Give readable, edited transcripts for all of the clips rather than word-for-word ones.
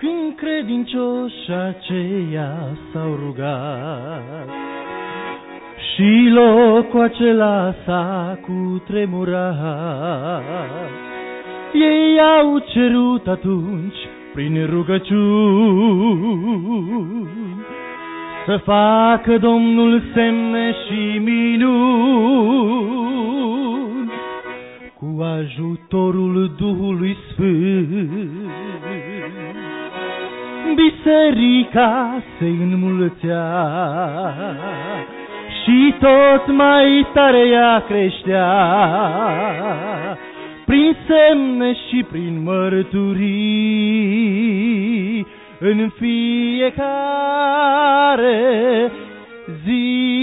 Când credincioși aceia s-au rugat și locul acela s-a cutremurat, ei au cerut atunci prin rugăciuni să facă Domnul semne și minuni cu ajutorul Duhului Sfânt. Biserica se înmulțea și tot mai tare ea creștea, prin semne și prin mărturii în fiecare zi.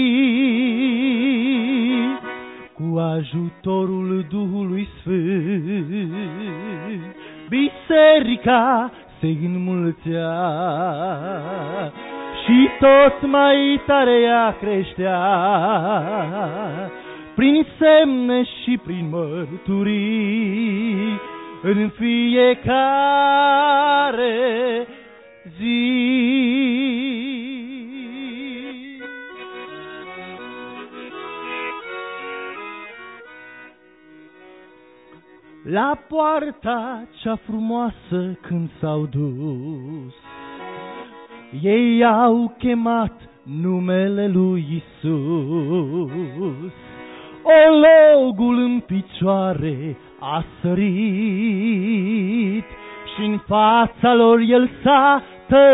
Cu ajutorul Duhului Sfânt, biserica se înmulțea și tot mai tare ea creștea, prin semne și prin mărturii în fiecare zi. La poarta cea frumoasă când s-au dus, ei au chemat numele lui Isus. Ologul în picioare a sărit și-n fața lor el s-a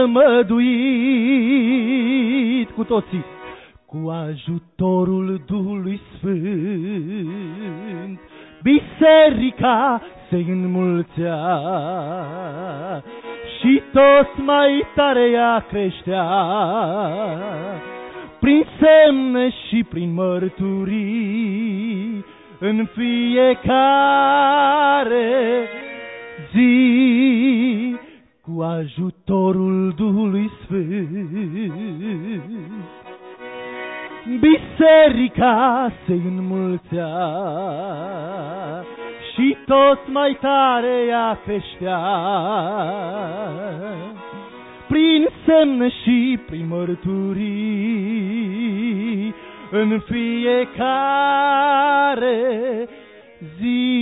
tămăduit. Cu toții, cu ajutorul Duhului Sfânt, biserica se înmulțea și tot mai tare ea creștea, prin semne și prin mărturii în fiecare zi. Cu ajutorul Duhului Sfânt, biserica se înmulțea și tot mai tare ea creștea, prin semne și prin mărturii în fiecare zi.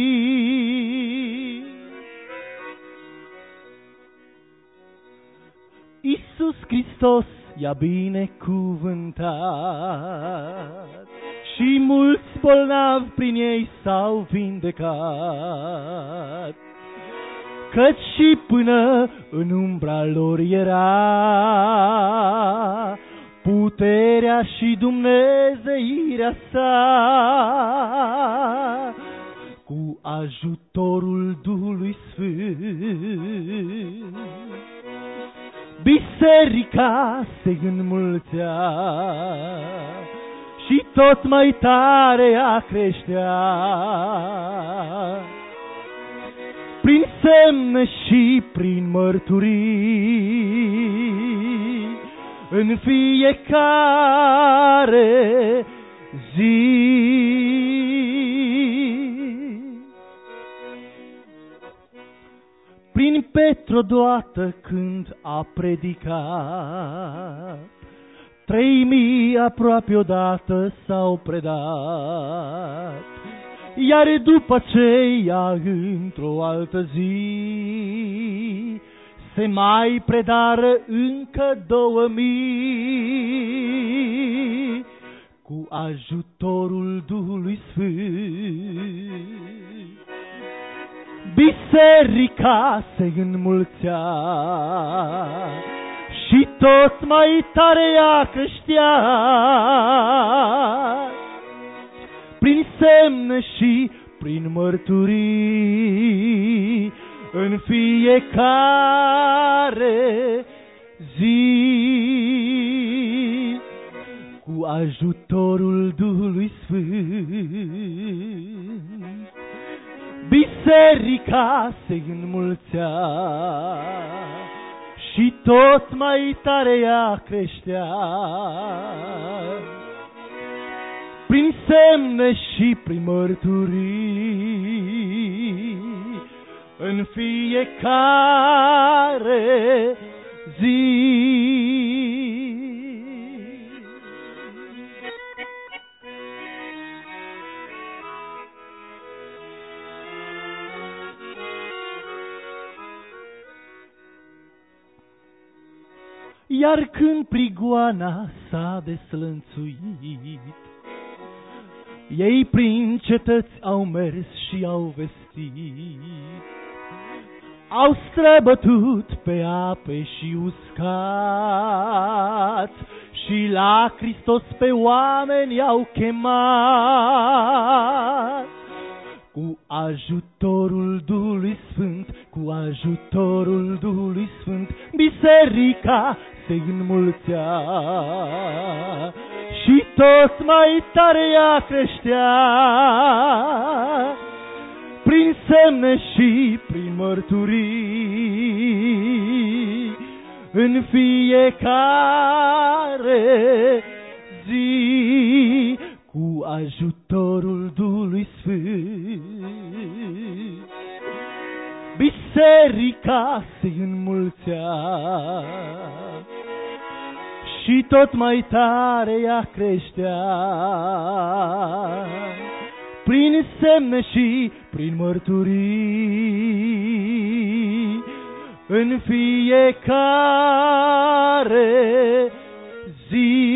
Iisus Hristos i-a binecuvântat și mulți bolnavi prin ei s-au vindecat, căci și până în umbra lor era puterea și dumnezeirea sa. Cu ajutorul Duhului Sfânt, biserica se înmulțea și tot mai tare ea creștea, prin semne și prin mărturii în fiecare zi. Prin Petru odată când a predicat, 3000 aproape odată s-au predat, iar după aceea într-o altă zi se mai predară încă 2000 cu ajutorul Duhului Sfânt. Biserica se înmulțea și tot mai tare ea creștea, prin semne și prin mărturii în fiecare zi. Cu ajutorul Duhului Sfânt, biserica se înmulțea și tot mai tare ea creștea, prin semne și prin mărturii în fiecare zi. Iar când prigoana s-a deslănțuit, ei prin cetăți au mers și au vestit, au străbătut pe ape și uscat, și la Hristos pe oameni i-au chemat. Cu ajutorul Duhului Sfânt, cu ajutorul Duhului Sfânt, biserica se înmulțea și tot mai tare ea creștea, prin semne și prin mărturii, în fiecare zi, cu ajutorul Duhului Sfânt, biserica se înmulțea și tot mai tare ea creștea, prin semne și prin mărturii, în fiecare zi.